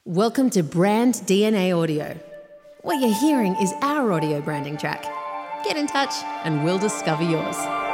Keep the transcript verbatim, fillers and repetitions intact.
Welcome to Brand D N A Audio. What you're hearing is our audio branding track. Get in touch and we'll discover yours.